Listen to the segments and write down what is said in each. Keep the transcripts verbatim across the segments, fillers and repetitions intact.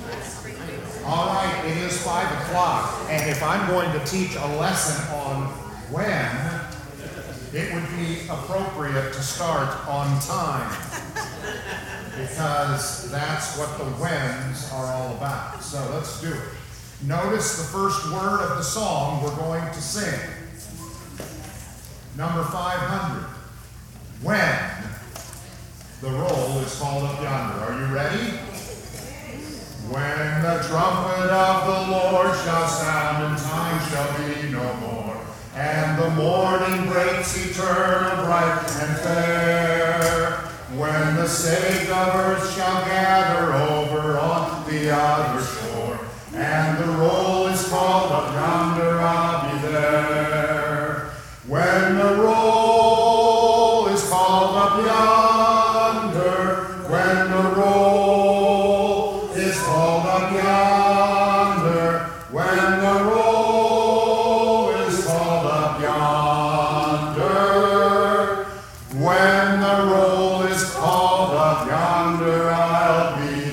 All right, it is five o'clock, and if I'm going to teach a lesson on when, it would be appropriate to start on time, because that's what the whens are all about. So let's do it. Notice the first word of the song we're going to sing. Number five hundred. When the roll is called up yonder. Are you ready? When the trumpet of the Lord shall sound and time shall be no more, and the morning breaks eternal, bright and fair, when the saved of earth shall gather over on the other shore, and the roll is called up yonder, I'll be there. When the roll is called up yonder, when the roll is called up yonder, when the roll is called up yonder, when the roll is called up yonder, I'll be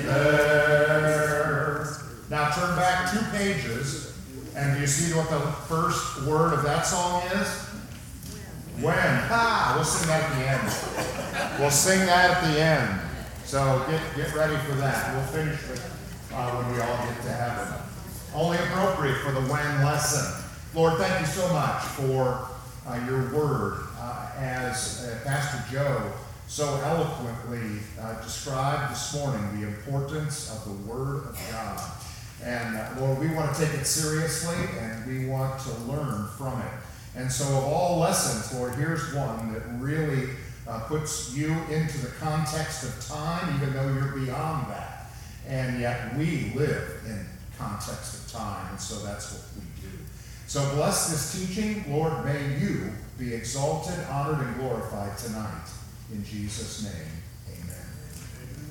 there. Now turn back two pages, and do you see what the first word of that song is? When. Ah, we'll sing that at the end. We'll sing that at the end. So get, get ready for that. We'll finish it uh, when we all get to heaven. Only appropriate for the when lesson. Lord, thank you so much for uh, your word uh, as uh, Pastor Joe so eloquently uh, described this morning, the importance of the word of God. And uh, Lord, we want to take it seriously, and we want to learn from it. And so of all lessons, Lord, here's one that really uh, puts you into the context of time, even though you're beyond that. And yet we live in context of time, and so that's what we do. So bless this teaching. Lord, may you be exalted, honored, and glorified tonight. In Jesus' name, amen.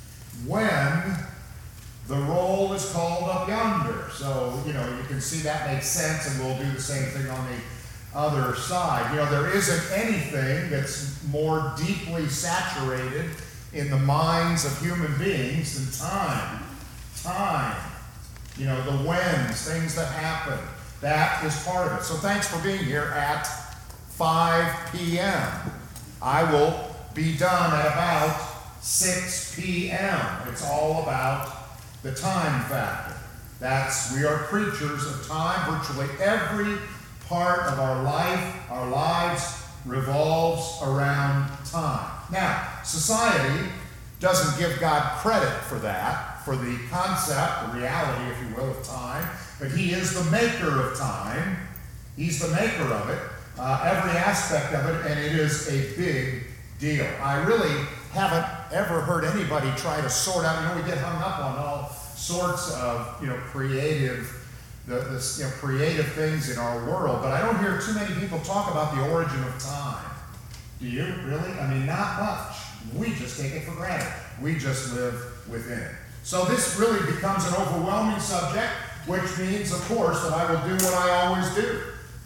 When the roll is called up yonder. So, you know, you can see that makes sense, and we'll do the same thing on the other side. You know, there isn't anything that's more deeply saturated in the minds of human beings than time. Time. You know, the whens, things that happen. That is part of it. So thanks for being here at five p.m. I will be done at about six p.m. It's all about the time factor. That's, we are creatures of time. Virtually every part of our life, our lives, revolves around time. Now, society doesn't give God credit for that, for the concept, the reality, if you will, of time, but he is the maker of time. He's the maker of it, uh, every aspect of it, and it is a big deal. I really haven't ever heard anybody try to sort out, you know, we get hung up on all sorts of, you know, creative The, the you know, creative things in our world, but I don't hear too many people talk about the origin of time. Do you? Really? I mean, not much. We just take it for granted. We just live within it. So this really becomes an overwhelming subject, which means, of course, that I will do what I always do.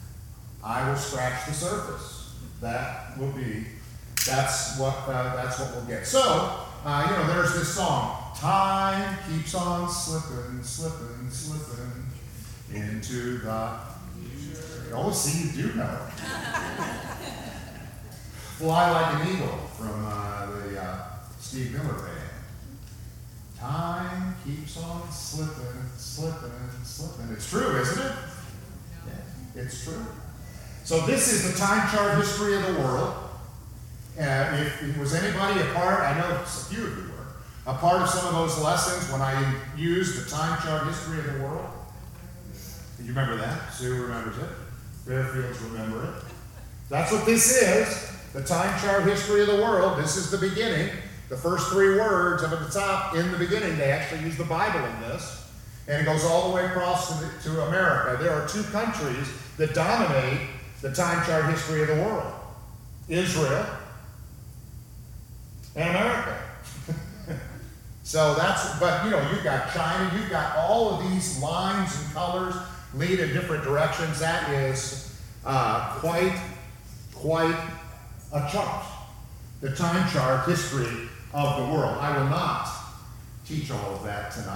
I will scratch the surface. That will be, that's what, uh, that's what we'll get. So, uh, you know, there's this song, time keeps on slipping, slipping, slipping into the, oh, see, you do know. Fly Like an Eagle from uh, the uh, Steve Miller Band. Time keeps on slipping, slipping, slipping. It's true, isn't it? Yeah, it's true. So this is the time chart history of the world. Uh, if, if was anybody a part, I know a few of you were, a part of some of those lessons when I used the time chart history of the world. You remember that? Sue remembers it. Fairfields remember it. That's what this is. The time chart history of the world. This is the beginning. The first three words up at the top, in the beginning, they actually use the Bible in this. And it goes all the way across to, the, to America. There are two countries that dominate the time chart history of the world. Israel and America. So that's, but you know, you've got China, you've got all of these lines and colors lead in different directions. That is uh, quite, quite a chart. The time chart history of the world. I will not teach all of that tonight.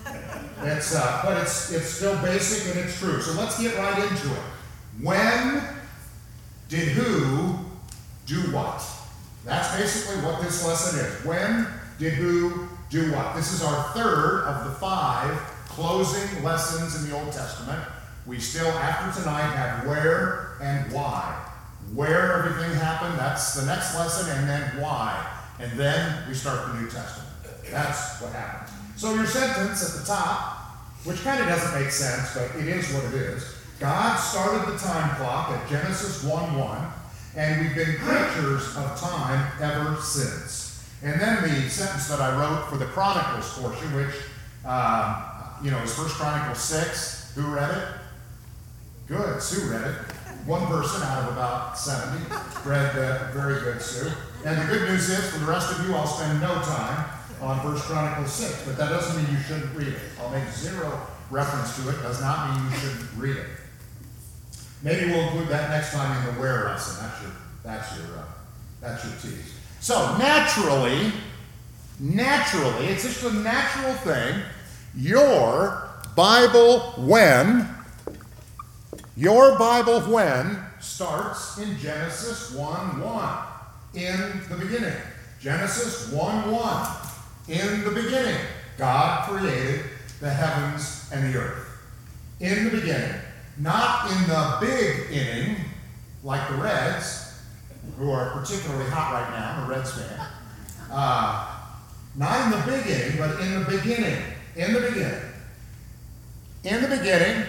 It's, uh, but it's, it's still basic and it's true. So let's get right into it. When did who do what? That's basically what this lesson is. When did who do what? This is our third of the five closing lessons in the Old Testament. We still, after tonight, have where and why. Where everything happened, that's the next lesson, and then why. And then we start the New Testament. That's what happens. So your sentence at the top, which kind of doesn't make sense, but it is what it is. God started the time clock at Genesis one one, and we've been creatures of time ever since. And then the sentence that I wrote for the Chronicles portion, which, uh, you know, is First Chronicles six. Who read it? Good, Sue read it. One person out of about seventy read that. Very good, Sue. And the good news is, for the rest of you, I'll spend no time on First Chronicles six, but that doesn't mean you shouldn't read it. I'll make zero reference to it. Does not mean you shouldn't read it. Maybe we'll include that next time in the where lesson. That's your, that's your, uh, that's your tease. So naturally, naturally, it's just a natural thing. Your Bible when, your Bible when starts in Genesis one one, in the beginning. Genesis one one, in the beginning, God created the heavens and the earth. In the beginning. Not in the big inning, like the Reds, who are particularly hot right now, I'm a Reds fan. Uh, not in the big inning, but in the beginning. In the beginning. In the beginning.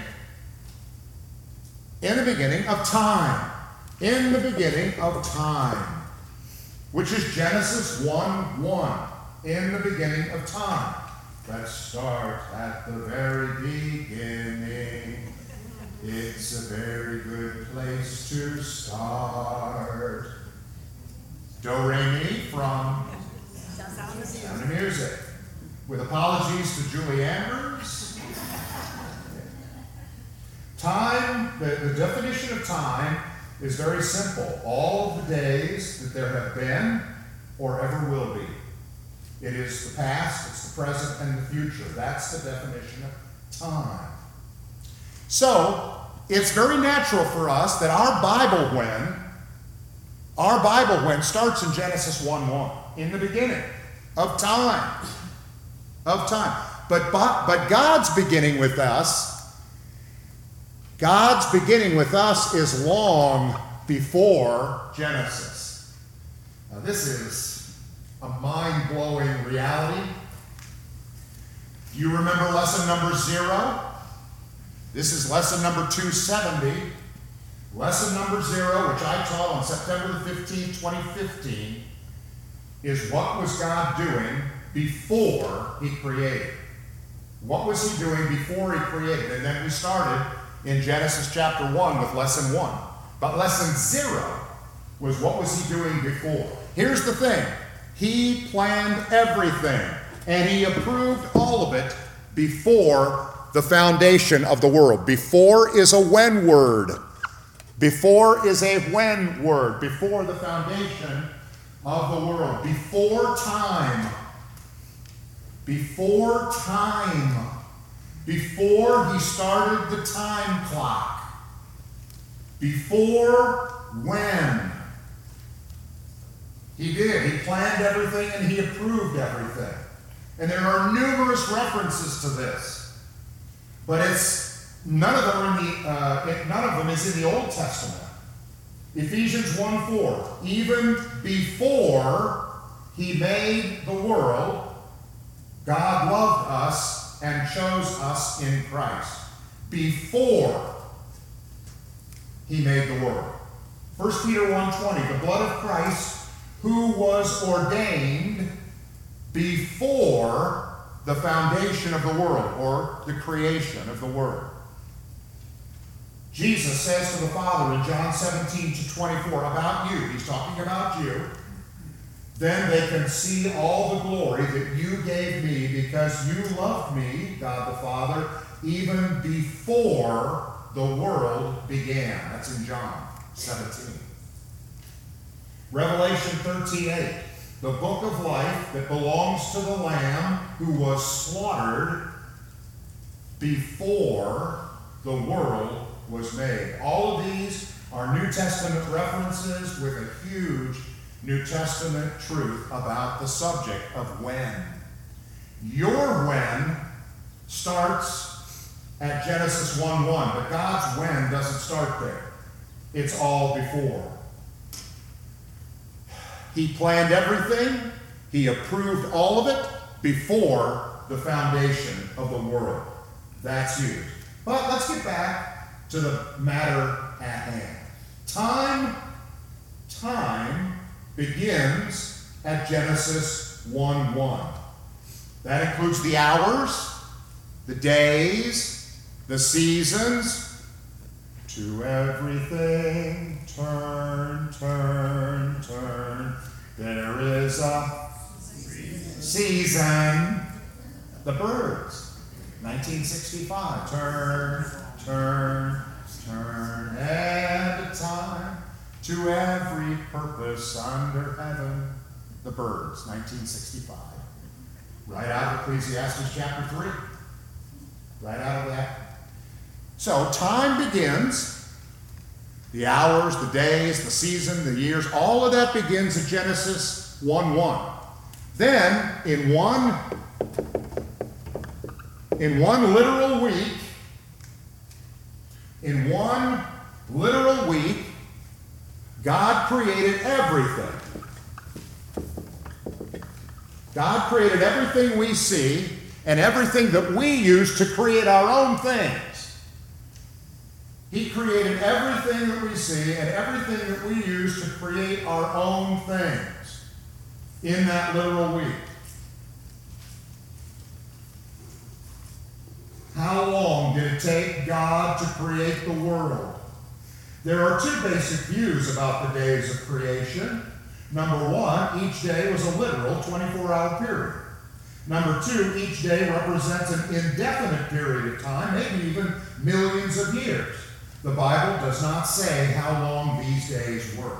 In the beginning of time. In the beginning of time. Which is Genesis one one. In the beginning of time. Let's start at the very beginning. It's a very good place to start. Do, re, mi from Sound of Music. With apologies to Julie Andrews. Time, the, the definition of time is very simple. All of the days that there have been or ever will be. It is the past, it's the present, and the future. That's the definition of time. So, it's very natural for us that our Bible when, our Bible when starts in Genesis one one, in the beginning of time. Of time. But, but, but God's beginning with us, God's beginning with us is long before Genesis. Now, this is a mind-blowing reality. Do you remember lesson number zero? This is lesson number two seventy. Lesson number zero, which I taught on September the fifteenth, twenty fifteen, is what was God doing before he created? What was he doing before he created? And then we started in Genesis chapter one with lesson one. But lesson zero was what was he doing before? Here's the thing. He planned everything, and he approved all of it before the foundation of the world. Before is a when word. Before is a when word. Before the foundation of the world. Before time. Before time. Before he started the time clock. Before when. He did. He planned everything and he approved everything. And there are numerous references to this. But it's none of them are in the uh, it, none of them is in the Old Testament. Ephesians one four. Even before he made the world, God loved us and chose us in Christ. Before he made the world. First Peter one twenty. The blood of Christ, who was ordained before the foundation of the world, or the creation of the world. Jesus says to the Father in John seventeen to twenty-four, about you, he's talking about you, then they can see all the glory that you gave me because you loved me, God the Father, even before the world began. That's in John seventeen. Revelation thirteen eight. The book of life that belongs to the Lamb who was slaughtered before the world was made. All of these are New Testament references with a huge New Testament truth about the subject of when. Your when starts at Genesis one one, but God's when doesn't start there. It's all before. He planned everything. He approved all of it before the foundation of the world. That's huge. But let's get back to the matter at hand. Time, time begins at Genesis one one. That includes the hours, the days, the seasons. To everything, turn, turn, turn. There is a season. The birds, nineteen sixty-five. Turn, turn, turn. And a time to every purpose under heaven. The birds, nineteen sixty-five. Right out of Ecclesiastes chapter three. Right out of that. So time begins, the hours, the days, the season, the years, all of that begins at Genesis one one. Then, in one, in one literal week, in one literal week, God created everything. God created everything we see and everything that we use to create our own things. He created everything that we see and everything that we use to create our own things in that literal week. How long did it take God to create the world? There are two basic views about the days of creation. Number one, each day was a literal twenty-four hour period. Number two, each day represents an indefinite period of time, maybe even millions of years. The Bible does not say how long these days were.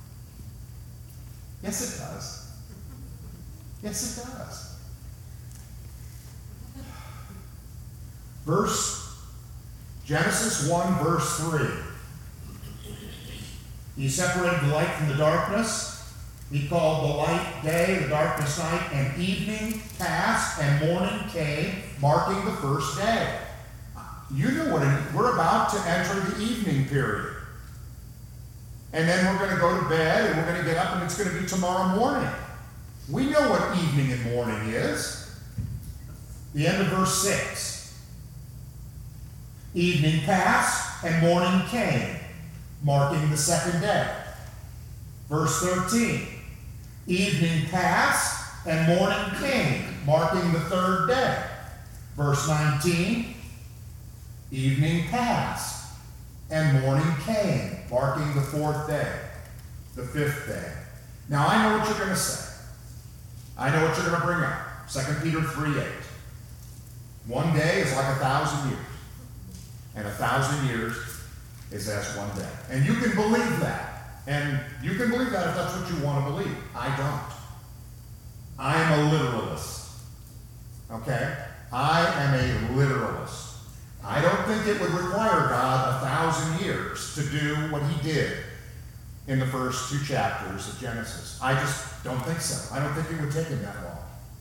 Yes, it does. Yes, it does. Verse, Genesis one, verse three. He separated the light from the darkness. He called the light day, the darkness night, and evening passed and morning came, marking the first day. You know what it is. We're about to enter the evening period. And then we're going to go to bed and we're going to get up and it's going to be tomorrow morning. We know what evening and morning is. The end of verse six. Evening passed and morning came, marking the second day. Verse thirteen. Evening passed and morning came, marking the third day. Verse nineteen. Evening passed and morning came, marking the fourth day, the fifth day. Now I know what you're going to say. I know what you're going to bring up. Second Peter three eight. One day is like a thousand years, and a thousand years is as one day. And you can believe that. And you can believe that if that's what you want to believe. I don't. I am a literalist. Okay? I am a literalist. I don't think it would require God a thousand years to do what he did in the first two chapters of Genesis. I just don't think so. I don't think it would take him that long.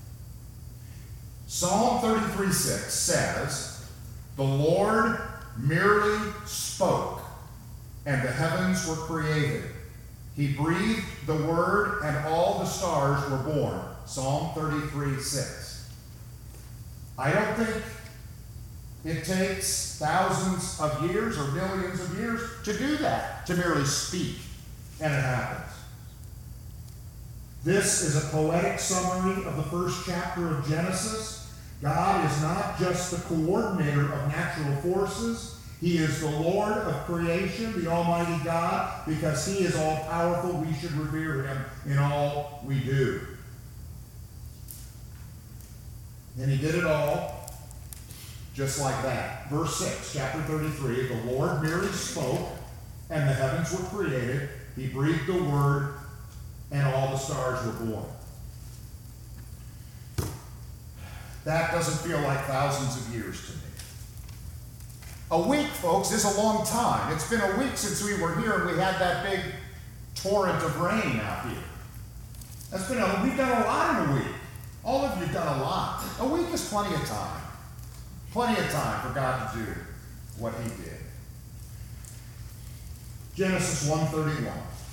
Psalm thirty-three six says, "The Lord merely spoke, and the heavens were created. He breathed the word, and all the stars were born." Psalm thirty-three six. I don't think it takes thousands of years or millions of years to do that, to merely speak, and it happens. This is a poetic summary of the first chapter of Genesis. God is not just the coordinator of natural forces. He is the Lord of creation, the Almighty God. Because he is all-powerful, we should revere him in all we do. And he did it all just like that. Verse six, chapter thirty-three, "The Lord merely spoke, and the heavens were created. He breathed the word, and all the stars were born." That doesn't feel like thousands of years to me. A week, folks, is a long time. It's been a week since we were here and we had that big torrent of rain out here. That's been a, we've done a lot in a week. All of you have done a lot. A week is plenty of time. Plenty of time for God to do what he did. Genesis one thirty-one.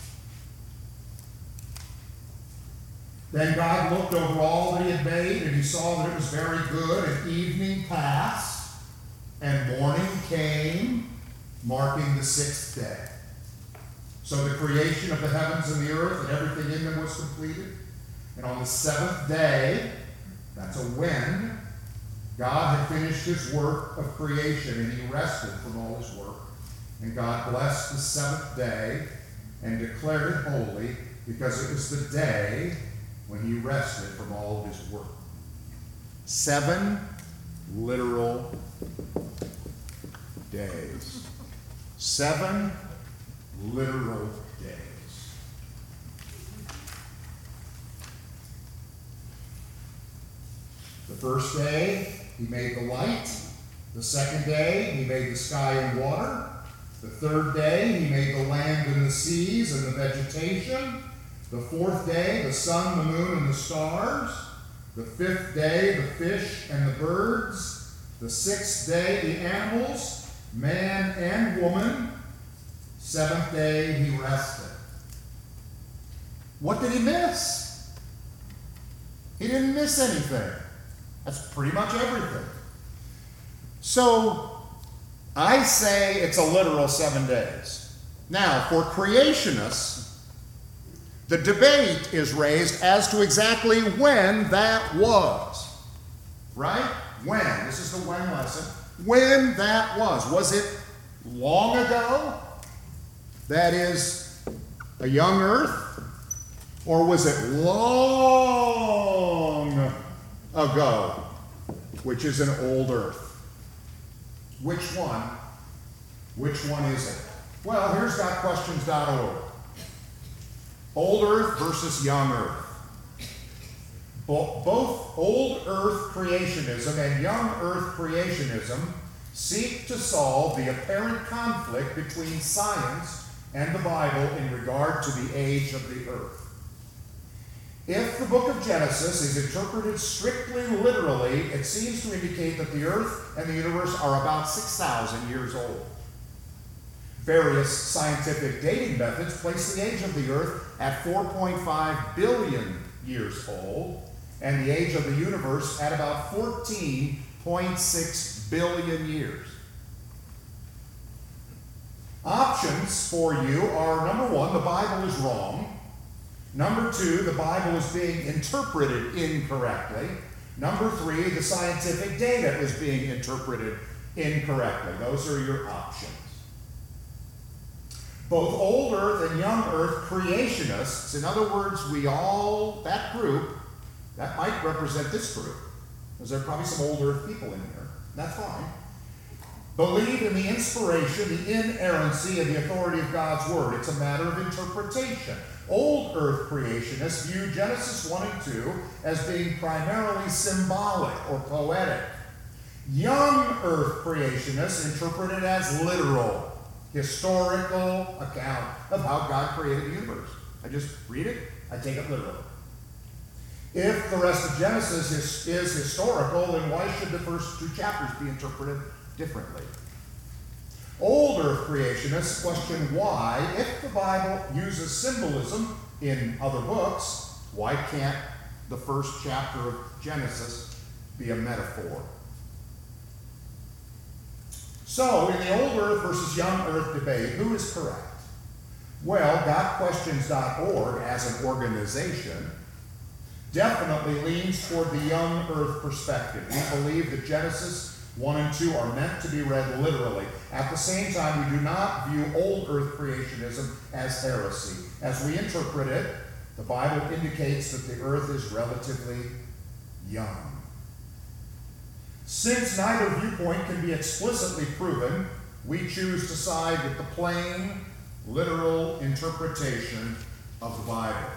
Then God looked over all that he had made, and he saw that it was very good, and evening passed, and morning came, marking the sixth day. So the creation of the heavens and the earth and everything in them was completed. And on the seventh day, that's a when, God had finished his work of creation, and he rested from all his work. And God blessed the seventh day and declared it holy, because it was the day when he rested from all of his work. Seven literal days. Seven literal days. The first day, he made the light. The second day, he made the sky and water. The third day, he made the land and the seas and the vegetation. The fourth day, the sun, the moon, and the stars. The fifth day, the fish and the birds. The sixth day, the animals, man and woman. Seventh day, he rested. What did he miss? He didn't miss anything. That's pretty much everything. So, I say it's a literal seven days. Now, for creationists, the debate is raised as to exactly when that was. Right? When. This is the when lesson. When that was. Was it long ago? That is a young earth? Or was it long ago, which is an old earth? Which one? Which one is it? Well, here's got questions dot org. Old earth versus young earth. Bo- both old earth creationism and young earth creationism seek to solve the apparent conflict between science and the Bible in regard to the age of the earth. If the book of Genesis is interpreted strictly literally, it seems to indicate that the earth and the universe are about six thousand years old. Various scientific dating methods place the age of the earth at four point five billion years old, and the age of the universe at about fourteen point six billion years. Options for you are, number one, the Bible is wrong. Number two, the Bible is being interpreted incorrectly. Number three, the scientific data is being interpreted incorrectly. Those are your options. Both old earth and young earth creationists, in other words, we all, that group, that might represent this group, because there are probably some old earth people in here. That's fine. Believe in the inspiration, the inerrancy, and the authority of God's word. It's a matter of interpretation. Old earth creationists view Genesis one and two as being primarily symbolic or poetic. Young earth creationists interpret it as literal, historical account of how God created the universe. I just read it, I take it literally. If the rest of Genesis is, is historical, then why should the first two chapters be interpreted differently? Old earth creationists question why, if the Bible uses symbolism in other books, why can't the first chapter of Genesis be a metaphor? So, in the old earth versus young earth debate, who is correct? Well, got questions dot org as an organization definitely leans toward the young earth perspective. We believe that Genesis one and two are meant to be read literally. At the same time, we do not view old earth creationism as heresy. As we interpret it, the Bible indicates that the earth is relatively young. Since neither viewpoint can be explicitly proven, we choose to side with the plain, literal interpretation of the Bible.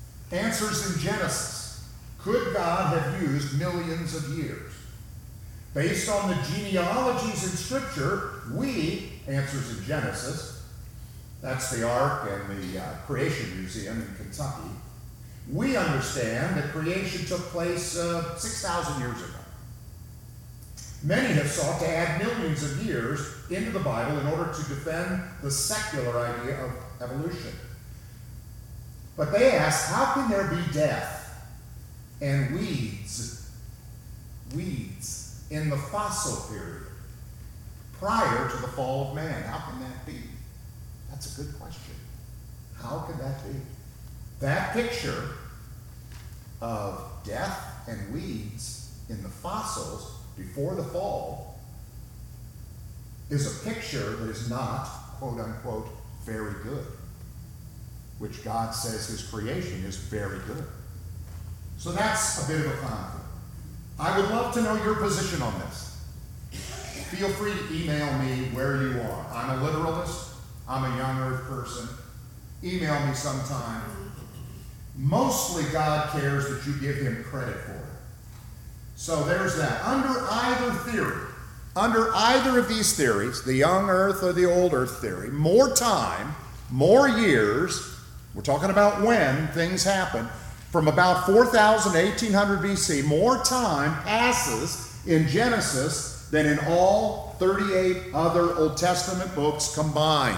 Answers in Genesis. Could God have used millions of years? Based on the genealogies in Scripture, we, answers in Genesis, that's the Ark and the uh, Creation Museum in Kentucky, we understand that creation took place uh, six thousand years ago. Many have sought to add millions of years into the Bible in order to defend the secular idea of evolution. But they ask, how can there be death and weeds, weeds in the fossil period prior to the fall of man? How can that be? That's a good question. How can that be? That picture of death and weeds in the fossils before the fall is a picture that is not, quote unquote, very good, which God says his creation is very good. So that's a bit of a conflict. I would love to know your position on this. Feel free to email me where you are. I'm a literalist. I'm a young earth person. Email me sometime. Mostly God cares that you give him credit for it. So there's that. Under either theory, under either of these theories, the young earth or the old earth theory, more time, more years, we're talking about when things happen, from about four thousand to eighteen hundred B C, more time passes in Genesis than in all thirty-eight other Old Testament books combined.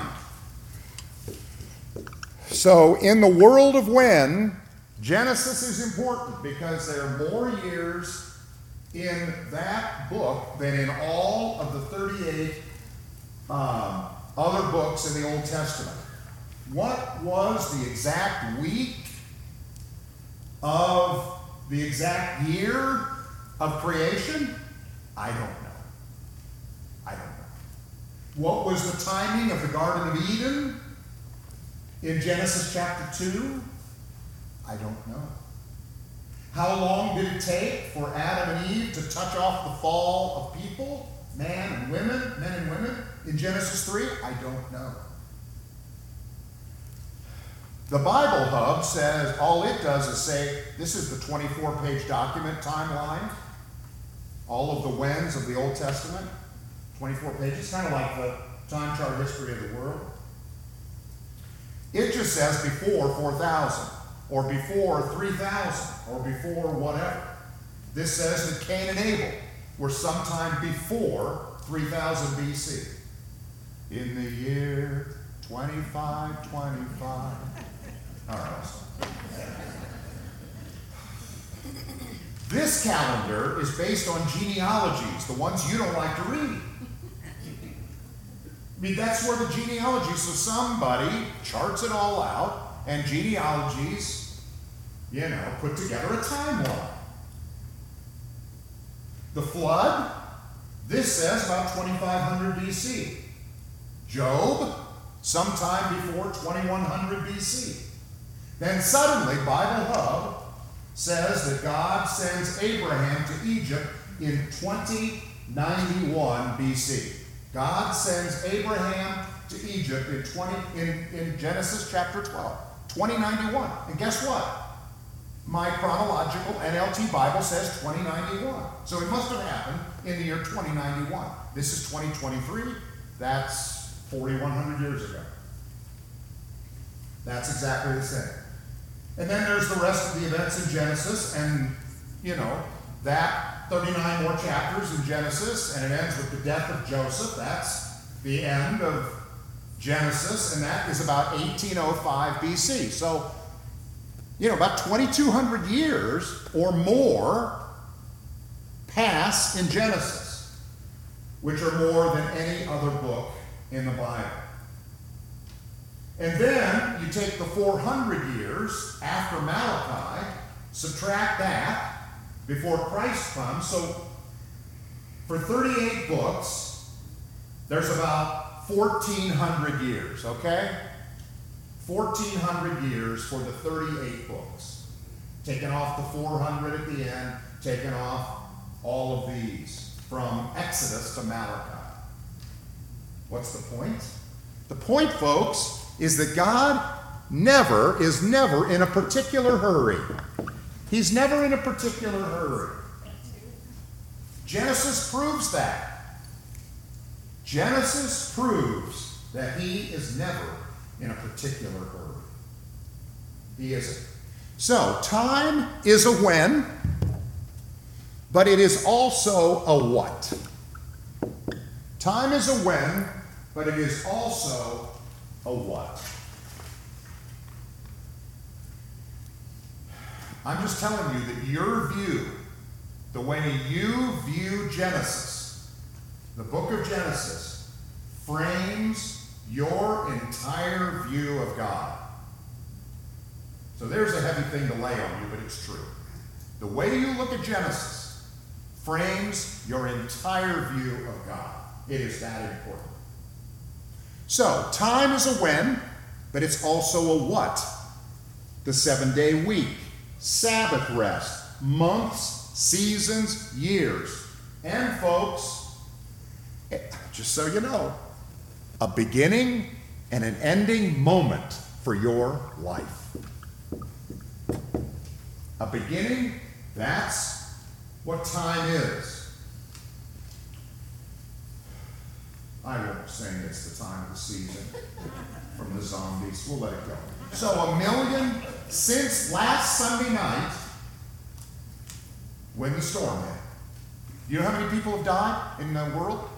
So in the world of when, Genesis is important because there are more years in that book than in all of the thirty-eight um, other books in the Old Testament. What was the exact week of the exact year of creation? I don't know. I don't know. What was the timing of the Garden of Eden in Genesis chapter two? I don't know. How long did it take for Adam and Eve to touch off the fall of people, man and women, men and women, in Genesis three? I don't know. The Bible Hub says, all it does is say, this is the twenty-four page document timeline, all of the whens of the Old Testament, twenty-four pages, kind of like the time chart history of the world. It just says before four thousand, or before three thousand, or before whatever. This says that Cain and Abel were sometime before three thousand B C. In the year twenty-five twenty-five. All right. This calendar is based on genealogies, the ones you don't like to read. I mean, that's where the genealogy, so somebody charts it all out, and genealogies, you know, put together a timeline. The flood, this says about twenty-five hundred B C. Job, sometime before twenty-one hundred B C. Then suddenly, Bible Hub says that God sends Abraham to Egypt in twenty ninety-one B C. God sends Abraham to Egypt in, twenty, in, in Genesis chapter twelve, twenty ninety-one. And guess what? My chronological N L T Bible says twenty ninety-one. So it must have happened in the year twenty ninety-one. This is twenty twenty-three. That's forty-one hundred years ago. That's exactly the same. And then there's the rest of the events in Genesis, and, you know, that thirty-nine more chapters in Genesis, and it ends with the death of Joseph. That's the end of Genesis, and that is about eighteen oh five B C. So, you know, about twenty-two hundred years or more pass in Genesis, which are more than any other book in the Bible. And then you take the four hundred years after Malachi, subtract that before Christ comes. So for thirty-eight books, there's about fourteen hundred years, okay? fourteen hundred years for the thirty-eight books. Taking off the four hundred at the end, taking off all of these from Exodus to Malachi. What's the point? The point, folks, is that God never, is never in a particular hurry. He's never in a particular hurry. Genesis proves that. Genesis proves that he is never in a particular hurry. He isn't. So, time is a when, but it is also a what. Time is a when, but it is also a what. I'm just telling you that your view, the way you view Genesis, the book of Genesis, frames your entire view of God. So there's a heavy thing to lay on you, but it's true. The way you look at Genesis frames your entire view of God. It is that important. So, time is a when, but it's also a what. The seven-day week, Sabbath rest, months, seasons, years. And folks, just so you know, a beginning and an ending moment for your life. A beginning, that's what time is. I won't sing It's the Time of the Season from the Zombies. We'll let it go. So a million, since last Sunday night, when the storm hit. You know how many people have died in the world?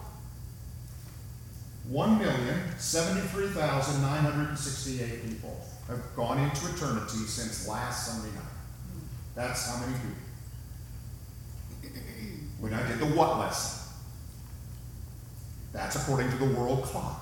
one million seventy-three thousand nine hundred sixty-eight people have gone into eternity since last Sunday night. That's how many people. When I did the what lesson. That's according to the world clock.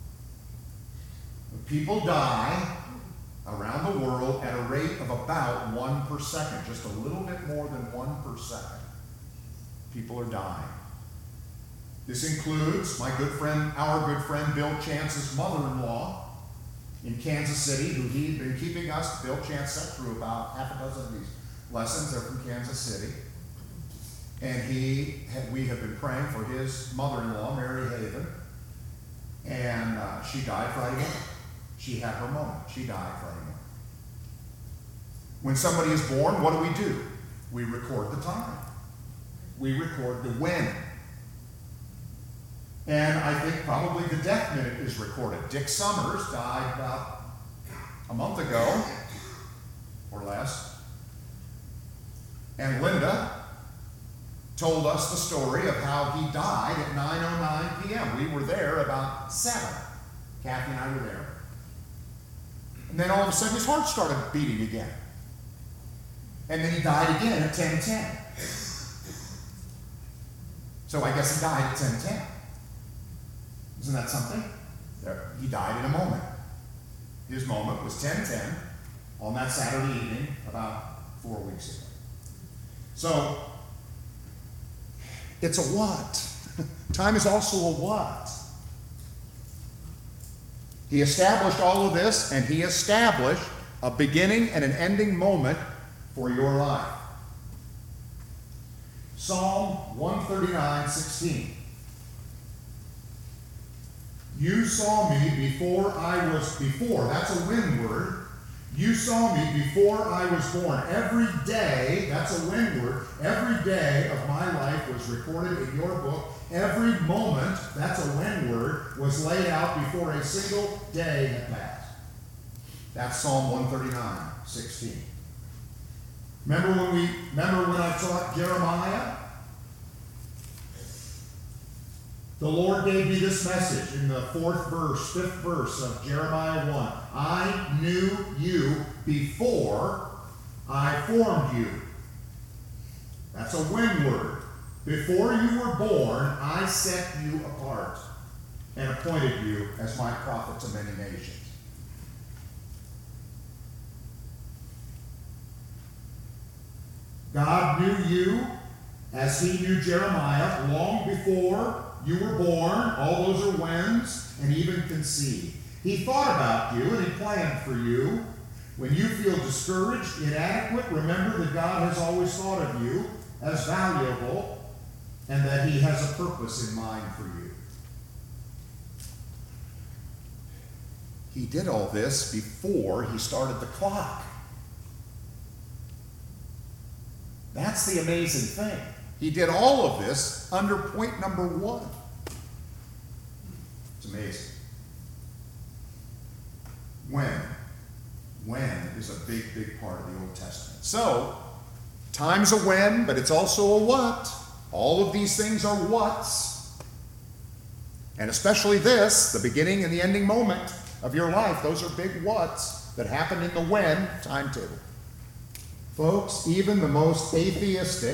People die around the world at a rate of about one per second, just a little bit more than one per second. People are dying. This includes my good friend, our good friend Bill Chance's mother-in-law in Kansas City, who he'd been keeping us. Bill Chance sat through about half a dozen of these lessons. They're from Kansas City. And he, had, we have been praying for his mother-in-law, Mary Haven, and uh, she died Friday morning. She had her moment. She died Friday morning. When somebody is born, what do we do? We record the time. We record the when. And I think probably the death minute is recorded. Dick Summers died about a month ago, or less. And Linda told us the story of how he died at nine oh nine p.m. We were there about seven. Kathy and I were there. And then all of a sudden his heart started beating again. And then he died again at ten ten. So I guess he died at ten ten. Isn't that something? There, he died in a moment. His moment was ten ten on that Saturday evening about four weeks ago. So, it's a what. Time is also a what. He established all of this, and he established a beginning and an ending moment for your life. Psalm one thirty-nine, sixteen. You saw me before I was before. That's a when word. You saw me before I was born. Every day, that's a when word. Every day of my life was recorded in your book. Every moment, that's a when word, was laid out before a single day had passed. That's Psalm one thirty-nine, sixteen. Remember when we remember when I taught Jeremiah? The Lord gave me this message in the fourth verse, fifth verse of Jeremiah one. I knew you before I formed you. That's a when word. Before you were born, I set you apart and appointed you as my prophet to many nations. God knew you as he knew Jeremiah long before you were born. All those are whens, and even conceived. He thought about you and he planned for you. When you feel discouraged, inadequate, remember that God has always thought of you as valuable and that he has a purpose in mind for you. He did all this before he started the clock. That's the amazing thing. He did all of this under point number one. It's amazing. When? When is a big, big part of the Old Testament. So, time's a when, but it's also a what. All of these things are whats. And especially this, the beginning and the ending moment of your life, those are big whats that happen in the when timetable. Folks, even the most atheistic,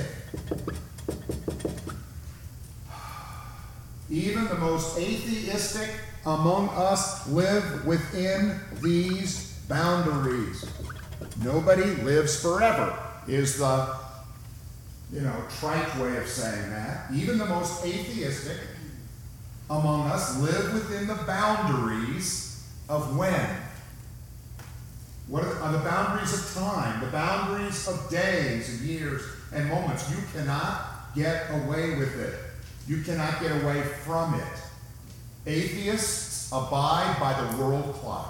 even the most atheistic among us live within these boundaries. Nobody lives forever is the, you know, trite way of saying that. Even the most atheistic among us live within the boundaries of when. What are the, are the boundaries of time, the boundaries of days and years and moments. You cannot get away with it. You cannot get away from it. Atheists abide by the world clock.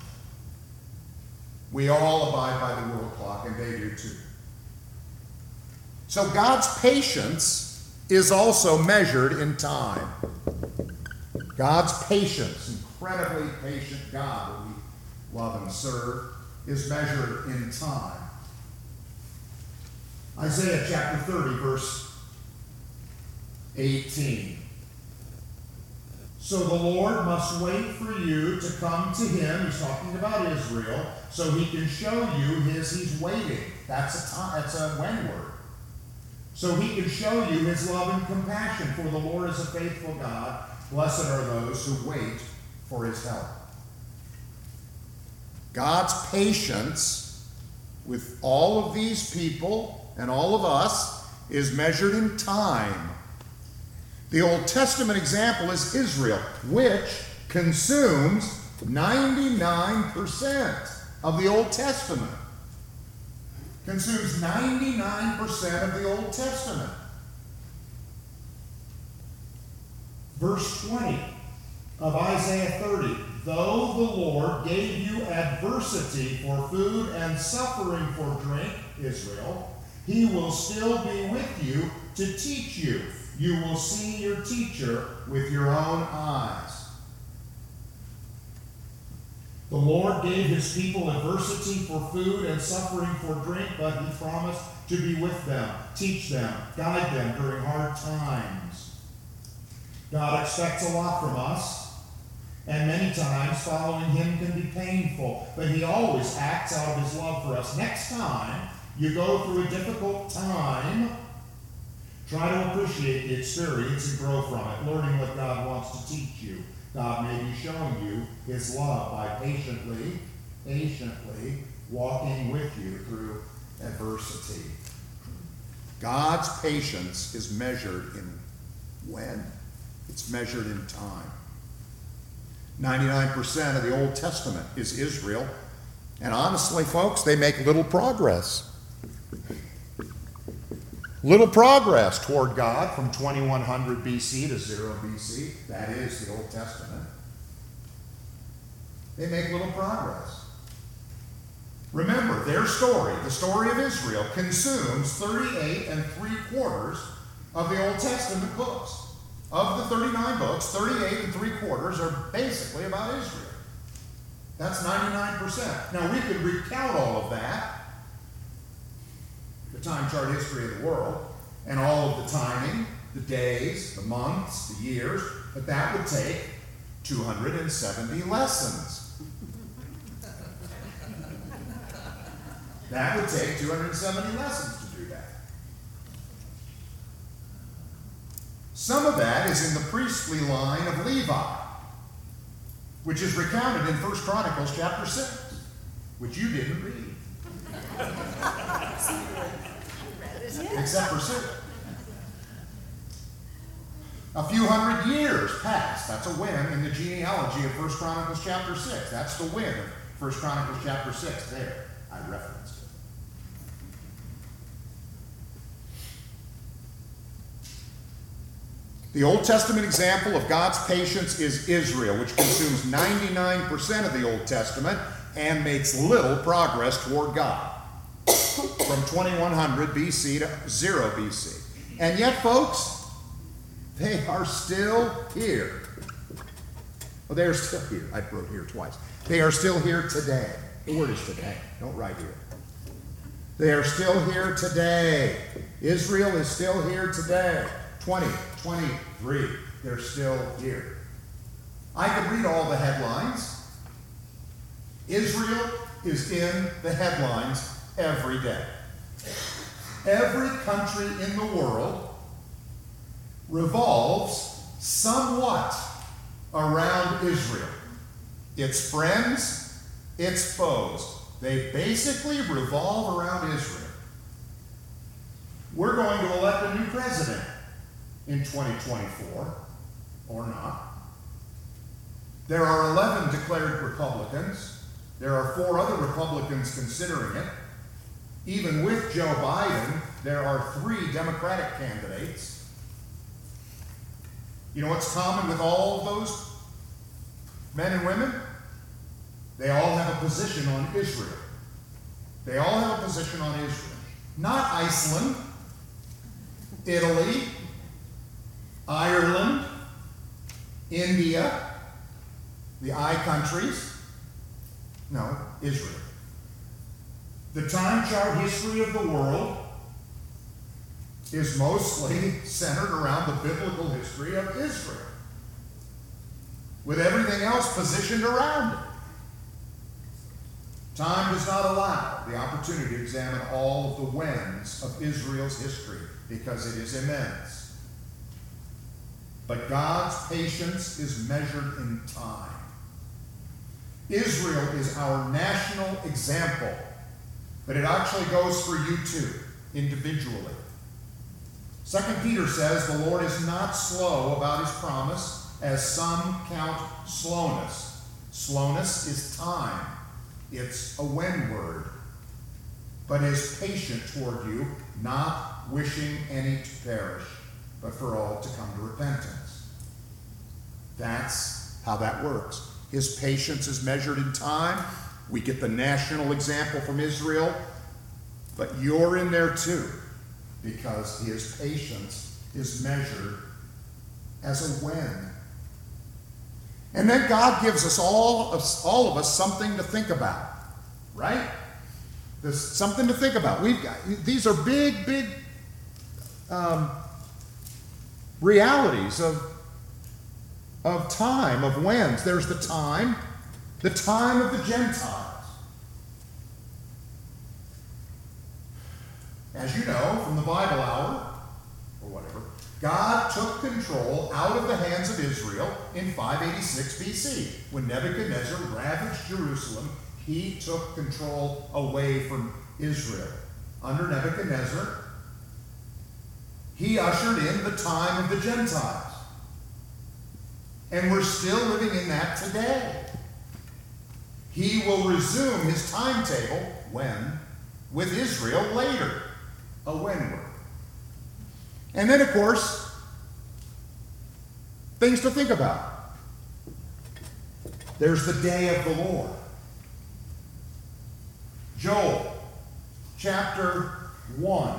We all abide by the world clock, and they do too. So God's patience is also measured in time. God's patience, incredibly patient God that we love and serve, is measured in time. Isaiah chapter thirty, verse eighteen. So the Lord must wait for you to come to him. He's talking about Israel, so he can show you his, he's waiting. That's a time, that's a when word. So he can show you his love and compassion, for the Lord is a faithful God. Blessed are those who wait for his help. God's patience with all of these people and all of us is measured in time. The Old Testament example is Israel, which consumes ninety-nine percent of the Old Testament. Consumes ninety-nine percent of the Old Testament. Verse twenty of Isaiah thirty. Though the Lord gave you adversity for food and suffering for drink, Israel, he will still be with you to teach you. You will see your teacher with your own eyes. The Lord gave his people adversity for food and suffering for drink, but he promised to be with them, teach them, guide them during hard times. God expects a lot from us, and many times following him can be painful, but he always acts out of his love for us. Next time you go through a difficult time, try to appreciate the experience and grow from it, learning what God wants to teach you. God may be showing you his love by patiently, patiently walking with you through adversity. God's patience is measured in when? It's measured in time. ninety-nine percent of the Old Testament is Israel, and honestly, folks, they make little progress. Little progress toward God from twenty-one hundred B C to zero B C. That is the Old Testament. They make little progress. Remember, their story, the story of Israel, consumes thirty-eight and three quarters of the Old Testament books. Of the thirty-nine books, thirty-eight and three quarters are basically about Israel. That's ninety-nine percent. Now, we could recount all of that, the time chart history of the world, and all of the timing, the days, the months, the years, but that would take two hundred seventy lessons. That would take two hundred seventy lessons to do that. Some of that is in the priestly line of Levi, which is recounted in First Chronicles chapter six, which you didn't read. Except for Sue. A few hundred years passed. That's a when in the genealogy of First Chronicles chapter six. That's the when of First Chronicles chapter six. There, I referenced it. The Old Testament example of God's patience is Israel, which consumes ninety-nine percent of the Old Testament and makes little progress toward God. From twenty-one hundred B C to zero B C. And yet, folks, they are still here. Well, they are still here. I wrote here twice. They are still here today. The word is today. Don't write here. They are still here today. Israel is still here today. twenty twenty-three. They're still here. I could read all the headlines. Israel is in the headlines every day. Every country in the world revolves somewhat around Israel. Its friends, its foes. They basically revolve around Israel. We're going to elect a new president in twenty twenty-four, or not. There are eleven declared Republicans. There are four other Republicans considering it. Even with Joe Biden, there are three Democratic candidates. You know what's common with all of those men and women? They all have a position on Israel. They all have a position on Israel. Not Iceland, Italy, Ireland, India, the I countries. No, Israel. The time chart history of the world is mostly centered around the biblical history of Israel, with everything else positioned around it. Time does not allow the opportunity to examine all of the whens of Israel's history because it is immense. But God's patience is measured in time. Israel is our national example, but it actually goes for you too, individually. Second Peter says the Lord is not slow about his promise, as some count slowness. Slowness is time. It's a when word. But is patient toward you, not wishing any to perish, but for all to come to repentance. That's how that works. His patience is measured in time. We get the national example from Israel, but you're in there too, because his patience is measured as a when. And then God gives us all of, all of us something to think about, right? There's something to think about. We've got, these are big, big um, realities of, of time, of whens. There's the time, the time of the Gentiles. As you know from the Bible Hour, or whatever, God took control out of the hands of Israel in five eighty-six B C. When Nebuchadnezzar ravaged Jerusalem, he took control away from Israel. Under Nebuchadnezzar, he ushered in the time of the Gentiles. And we're still living in that today. He will resume his timetable, when, with Israel later. A when word. And then, of course, things to think about. There's the day of the Lord. Joel, chapter one.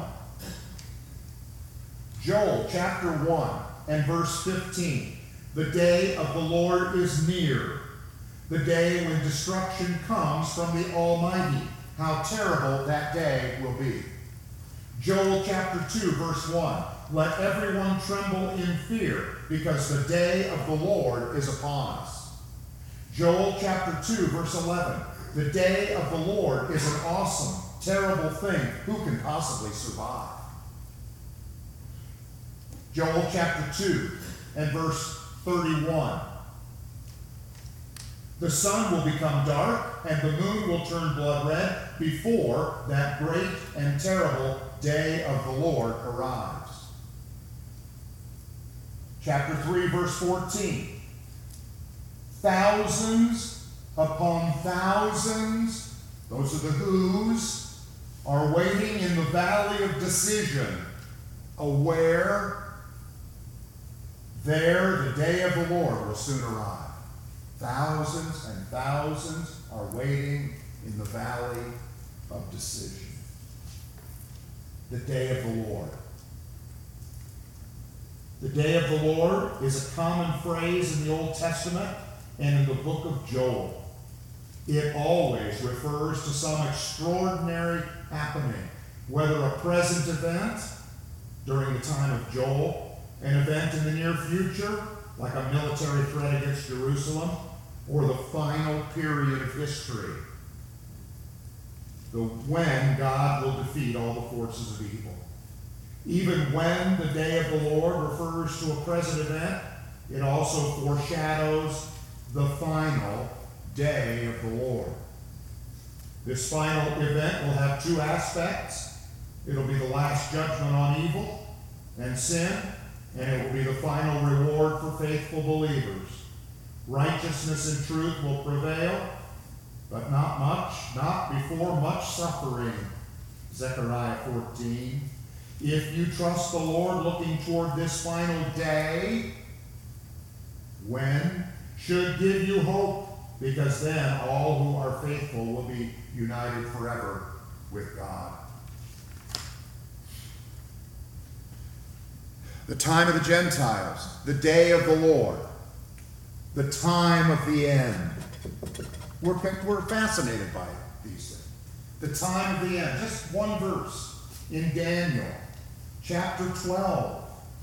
Joel, chapter one, and verse fifteen. The day of the Lord is near, the day when destruction comes from the Almighty. How terrible that day will be. Joel chapter two, verse one. Let everyone tremble in fear, because the day of the Lord is upon us. Joel chapter two, verse eleven. The day of the Lord is an awesome, terrible thing. Who can possibly survive? Joel chapter two and verse thirty-one. The sun will become dark, and the moon will turn blood red before that great and terrible day of the Lord arrives. Chapter three, verse fourteen. Thousands upon thousands, those are the who's, are waiting in the valley of decision, aware there the day of the Lord will soon arrive. Thousands and thousands are waiting in the valley of decision. The day of the Lord. The day of the Lord is a common phrase in the Old Testament and in the book of Joel. It always refers to some extraordinary happening, whether a present event during the time of Joel, an event in the near future, like a military threat against Jerusalem, or the final period of history, the when God will defeat all the forces of evil. Even when the day of the Lord refers to a present event, it also foreshadows the final day of the Lord. This final event will have two aspects. It'll be the last judgment on evil and sin, and it will be the final reward for faithful believers. Righteousness and truth will prevail, but not much, not before much suffering. Zechariah fourteen. If you trust the Lord looking toward this final day, when should give you hope, because then all who are faithful will be united forever with God. The time of the Gentiles, the day of the Lord, the time of the end. We're, we're fascinated by these things. The time of the end. Just one verse in Daniel, chapter twelve.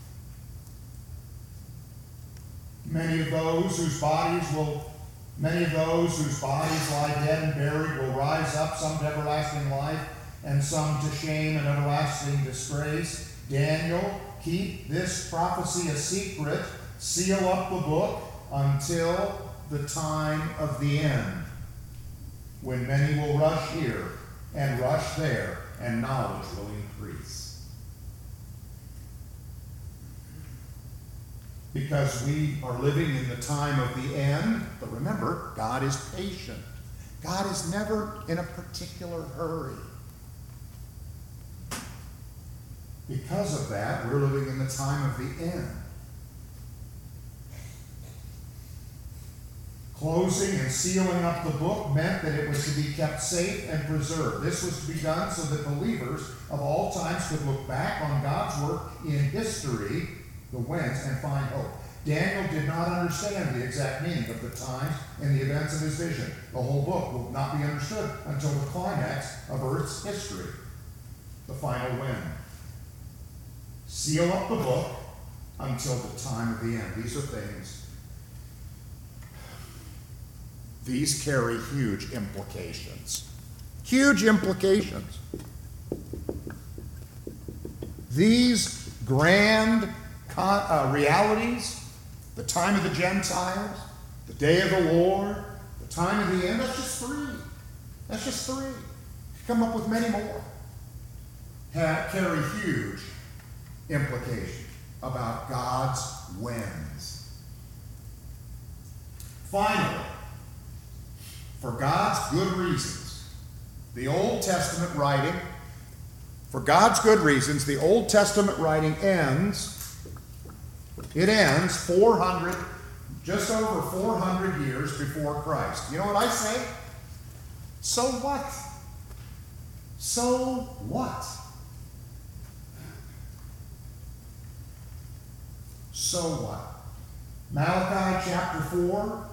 Many of those whose bodies will, many of those whose bodies lie dead and buried will rise up, some to everlasting life, and some to shame and everlasting disgrace. Daniel, keep this prophecy a secret, seal up the book until the time of the end, when many will rush here and rush there, and knowledge will increase. Because we are living in the time of the end, but remember, God is patient. God is never in a particular hurry. Because of that, we're living in the time of the end. Closing and sealing up the book meant that it was to be kept safe and preserved. This was to be done so that believers of all times could look back on God's work in history, the whence, and find hope. Daniel did not understand the exact meaning of the times and the events of his vision. The whole book will not be understood until the climax of Earth's history, the final when. Seal up the book until the time of the end. These are things. These carry huge implications. Huge implications. These grand con- uh, realities, the time of the Gentiles, the day of the Lord, the time of the end, that's just three. That's just three. You come up with many more. Have, carry huge implications about God's whens. Finally, for God's good reasons, the Old Testament writing, for God's good reasons, the Old Testament writing ends, it ends four hundred, just over four hundred years before Christ. You know what I say? So what? So what? So what? Malachi chapter four,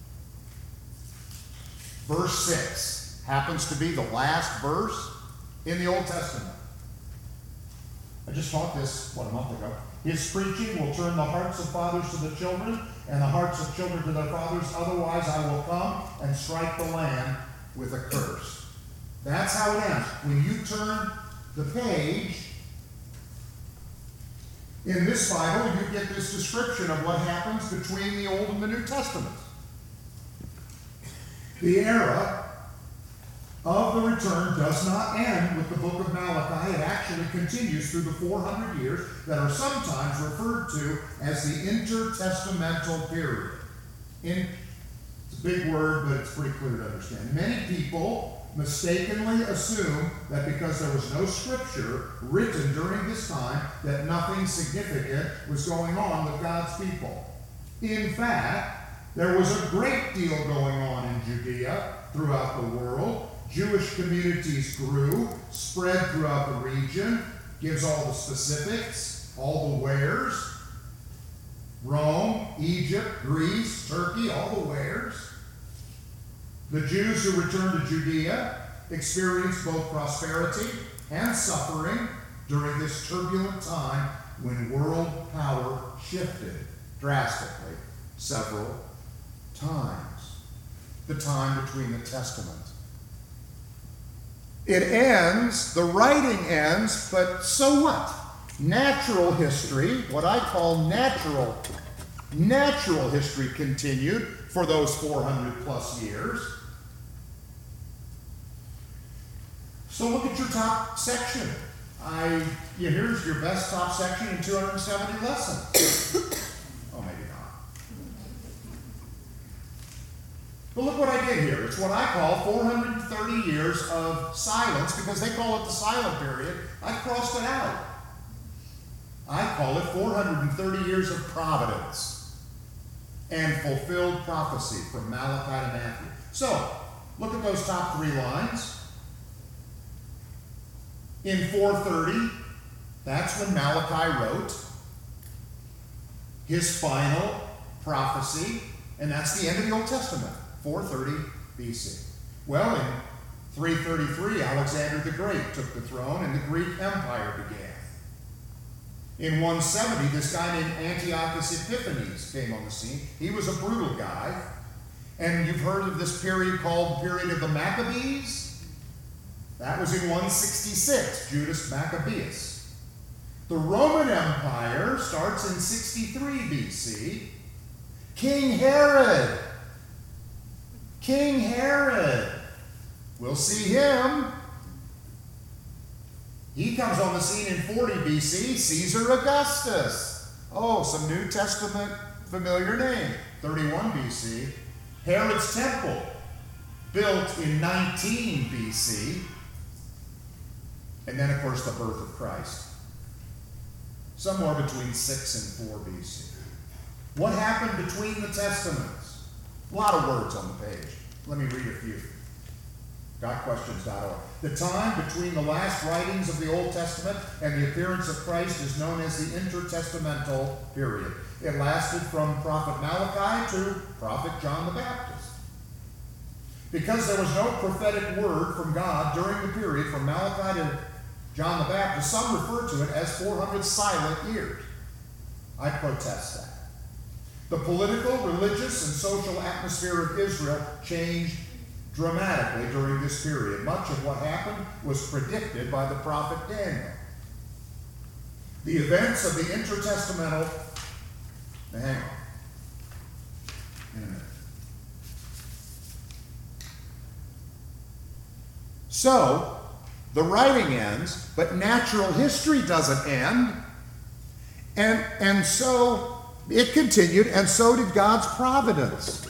verse six happens to be the last verse in the Old Testament. I just taught this, what, a month ago. His preaching will turn the hearts of fathers to the children, and the hearts of children to their fathers. Otherwise I will come and strike the land with a curse. That's how it ends. When you turn the page in this Bible, you get this description of what happens between the Old and the New Testaments. The era of the return does not end with the book of Malachi. It actually continues through the four hundred years that are sometimes referred to as the intertestamental period. In, it's a big word, but it's pretty clear to understand. Many people mistakenly assume that because there was no scripture written during this time, that nothing significant was going on with God's people. In fact, there was a great deal going on in Judea throughout the world. Jewish communities grew, spread throughout the region, gives all the specifics, all the wheres. Rome, Egypt, Greece, Turkey, all the wares. The Jews who returned to Judea experienced both prosperity and suffering during this turbulent time when world power shifted drastically several times. The time between the Testaments. It ends, the writing ends, but so what? Natural history, what I call natural, natural history continued for those four hundred plus years. So look at your top section. I, yeah, here's your best top section in two hundred seventy lessons. Oh, maybe not. But look what I did here. It's what I call four hundred thirty years of silence, because they call it the silent period. I crossed it out. I call it four hundred thirty years of providence and fulfilled prophecy from Malachi to Matthew. So, look at those top three lines. In four thirty, that's when Malachi wrote his final prophecy, and that's the end of the Old Testament, four thirty B C. Well, in three thirty-three, Alexander the Great took the throne and the Greek Empire began. In one seventy, this guy named Antiochus Epiphanes came on the scene. He was a brutal guy. And you've heard of this period called the period of the Maccabees? That was in one sixty-six, Judas Maccabeus. The Roman Empire starts in sixty-three B C. King Herod. King Herod. We'll see him. He comes on the scene in forty B C, Caesar Augustus. Oh, some New Testament familiar name. thirty-one B C. Herod's Temple, built in nineteen B C. And then, of course, the birth of Christ. Somewhere between six and four B C. What happened between the Testaments? A lot of words on the page. Let me read a few. got questions dot org. The time between the last writings of the Old Testament and the appearance of Christ is known as the intertestamental period. It lasted from Prophet Malachi to Prophet John the Baptist. Because there was no prophetic word from God during the period from Malachi to John the Baptist, some refer to it as four hundred silent years. I protest that. The political, religious, and social atmosphere of Israel changed dramatically during this period. Much of what happened was predicted by the prophet Daniel. The events of the intertestamental... Now, hang on. In a minute. So, the writing ends, but natural history doesn't end. And, and so it continued, and so did God's providence.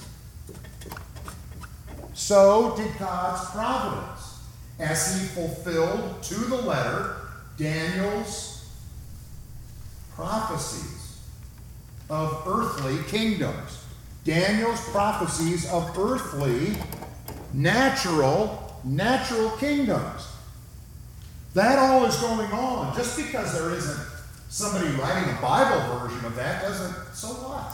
So did God's providence, as he fulfilled to the letter Daniel's prophecies of earthly kingdoms. Daniel's prophecies of earthly, natural, natural kingdoms. That all is going on. Just because there isn't somebody writing a Bible version of that doesn't, so what?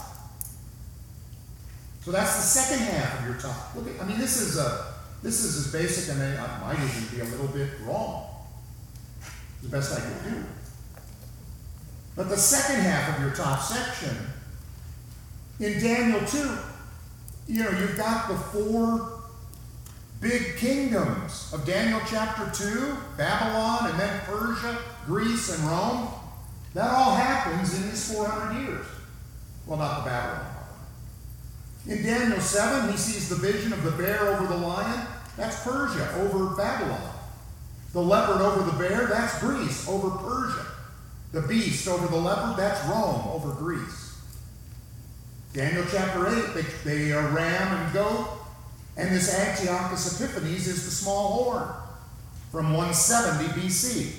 So that's the second half of your talk. Look at, I mean, this is a, this is as basic, and I might even be a little bit wrong. The best I could do. But the second half of your top section, in Daniel two, you know, you've got the four big kingdoms of Daniel chapter two, Babylon, and then Persia, Greece, and Rome. That all happens in these four hundred years. Well, not the Babylon. In Daniel seven, he sees the vision of the bear over the lion. That's Persia over Babylon. The leopard over the bear, that's Greece over Persia. The beast over the leopard, that's Rome over Greece. Daniel chapter eight, they, they are ram and goat. And this Antiochus Epiphanes is the small horn from one seventy B C.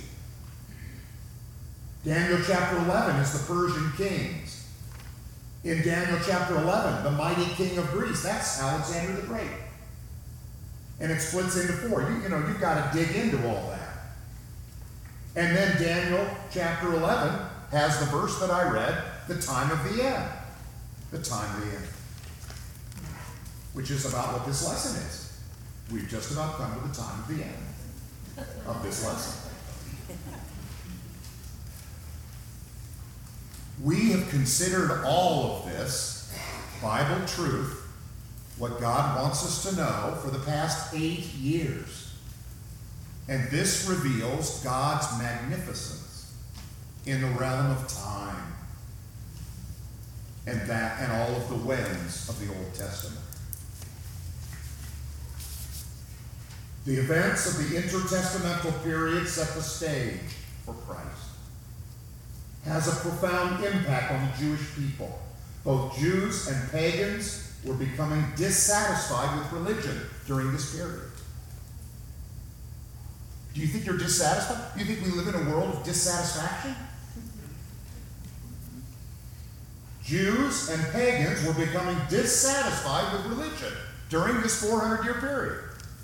Daniel chapter eleven is the Persian kings. In Daniel chapter eleven, the mighty king of Greece, that's Alexander the Great. And it splits into four. You, you know, you've got to dig into all that. And then Daniel chapter eleven has the verse that I read, the time of the end. the time of the end. Which is about what this lesson is. We've just about come to the time of the end of this lesson. We have considered all of this Bible truth, what God wants us to know, for the past eight years. And this reveals God's magnificence in the realm of time and that and all of the whens of the Old Testament. The events of the intertestamental period set the stage for Christ. Has a profound impact on the Jewish people. Both Jews and pagans were becoming dissatisfied with religion during this period. Do you think you're dissatisfied? Do you think we live in a world of dissatisfaction? Jews and pagans were becoming dissatisfied with religion during this four hundred year period.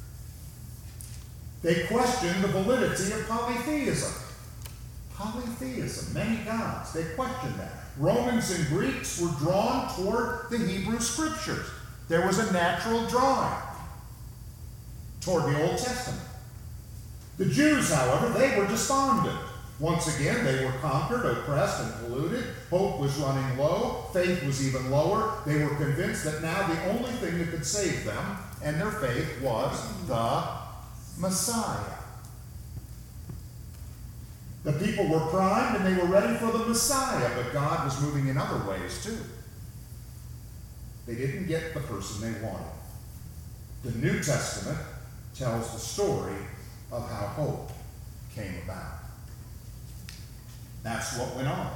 They questioned the validity of polytheism. Polytheism, many gods. They questioned that. Romans and Greeks were drawn toward the Hebrew Scriptures. There was a natural drawing toward the Old Testament. The Jews, however, they were despondent. Once again, they were conquered, oppressed, and polluted. Hope was running low. Faith was even lower. They were convinced that now the only thing that could save them and their faith was the Messiah. The people were primed and they were ready for the Messiah, but God was moving in other ways too. They didn't get the person they wanted. The New Testament tells the story of how hope came about. That's what went on.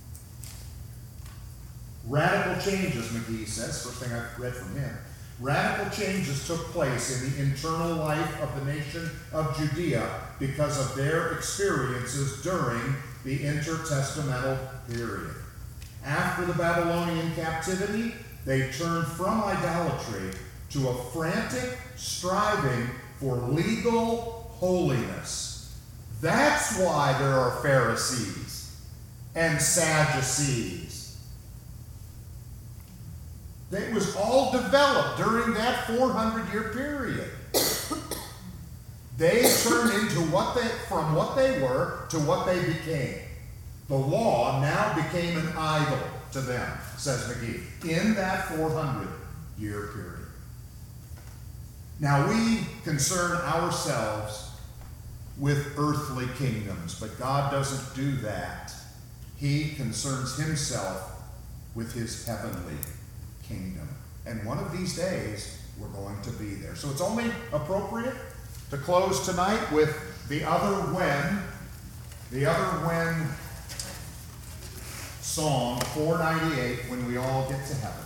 Radical changes, McGee says, first thing I've read from him. Radical changes took place in the internal life of the nation of Judea because of their experiences during the intertestamental period. After the Babylonian captivity, they turned from idolatry to a frantic striving for legal holiness. That's why there are Pharisees and Sadducees. It was all developed during that four hundred year period. They turned into what they, from what they were to what they became. The law now became an idol to them, says McGee, in that four hundred year period. Now we concern ourselves with earthly kingdoms, but God doesn't do that. He concerns himself with his heavenly kingdom. And one of these days, we're going to be there. So it's only appropriate to close tonight with the other when, the other when song, four ninety-eight, When We All Get to Heaven.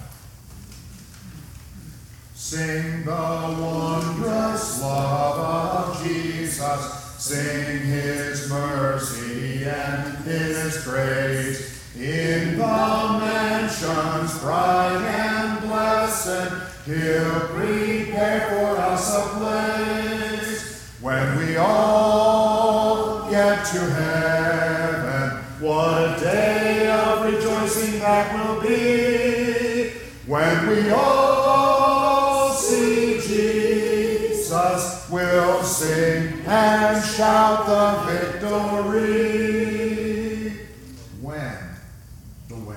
Sing the wondrous love of Jesus, sing his mercy and his grace. In the mansions bright and blessed, he'll prepare for us a place. When we all get to heaven, what a day of rejoicing that will be. When we all see Jesus, we'll sing and shout the victory. When? The whens.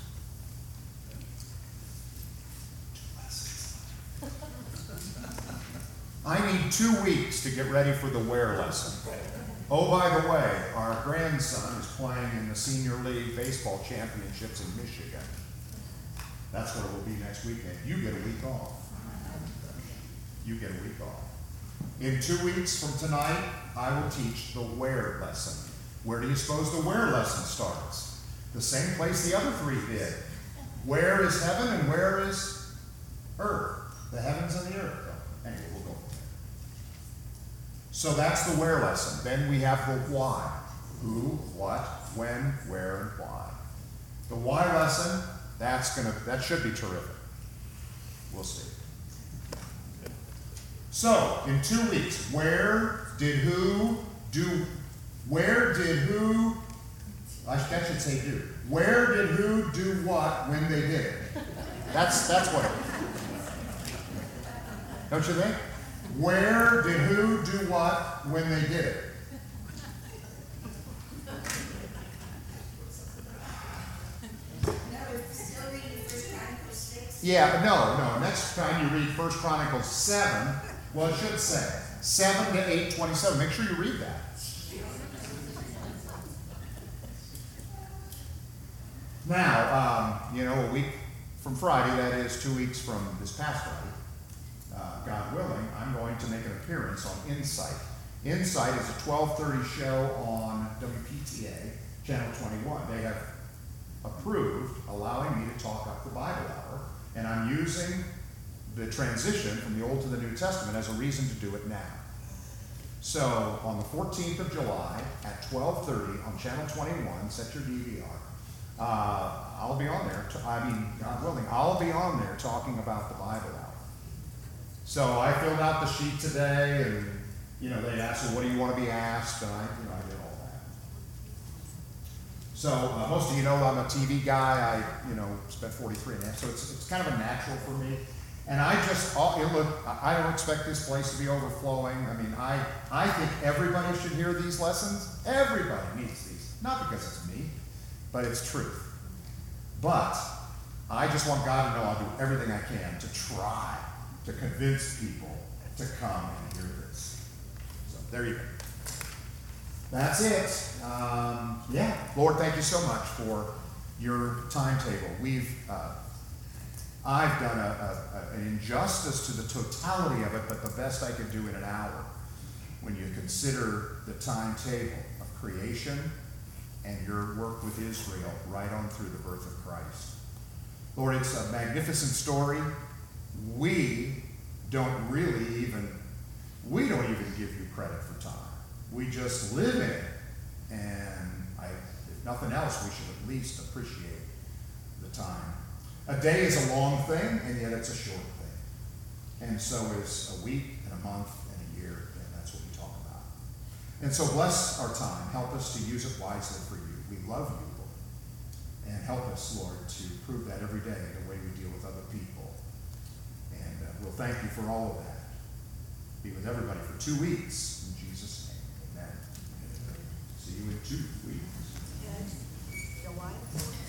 I need two weeks to get ready for the where lesson. Oh, by the way, our grandson is playing in the Senior League Baseball Championships in Michigan. That's where we'll be next weekend. You get a week off. You get a week off. In two weeks from tonight, I will teach the where lesson. Where do you suppose the where lesson starts? The same place the other three did. Where is heaven and where is earth? The heavens and the earth. Anyway, we'll go from there. So that's the where lesson. Then we have the why. Who, what, when, where, and why. The why lesson, that's gonna that should be terrific. We'll see. So, in two weeks, where did who do, where did who, I should say do, where did who do what when they did it? That's, that's what it is. Don't you think? Where did who do what when they did it? Yeah, no, no. Next time you read First Chronicles seven, well, it should say seven to eight twenty-seven. Make sure you read that. Now, um, you know, a week from Friday, that is two weeks from this past Friday, uh, God willing, I'm going to make an appearance on Insight. Insight is a twelve thirty show on W P T A, Channel twenty-one. They have approved allowing me to talk up the Bible hour, and I'm using the transition from the Old to the New Testament as a reason to do it now. So, on the fourteenth of July at twelve thirty on Channel twenty-one, set your D V R. Uh, I'll be on there, to, I mean, God willing, I'll be on there talking about the Bible hour. So I filled out the sheet today, and, you know, they asked, well, what do you want to be asked? And I, you know, I did all that. So uh, most of you know I'm a T V guy. I, you know, spent forty-three and a half, so it's, it's kind of a natural for me. And I just, all, it look, I don't expect this place to be overflowing. I mean, I, I think everybody should hear these lessons. Everybody needs these. Not because it's me, but it's truth. But I just want God to know I'll do everything I can to try to convince people to come and hear this. So there you go. That's it. Um, yeah, Lord, thank you so much for your timetable. We've, uh, I've done a, a, an injustice to the totality of it, but the best I could do in an hour when you consider the timetable of creation and your work with Israel right on through the birth of Christ. Lord, it's a magnificent story. We don't really even, we don't even give you credit for time. We just live in it. And I, if nothing else, we should at least appreciate the time. A day is a long thing, and yet it's a short thing. And so is a week and a month and a year, and that's what we talk about. And so bless our time. Help us to use it wisely for you. We love you, Lord. And help us, Lord, to prove that every day in the way we deal with other people. And uh, we'll thank you for all of that. Be with everybody for two weeks. In Jesus' name, amen. See you in two weeks.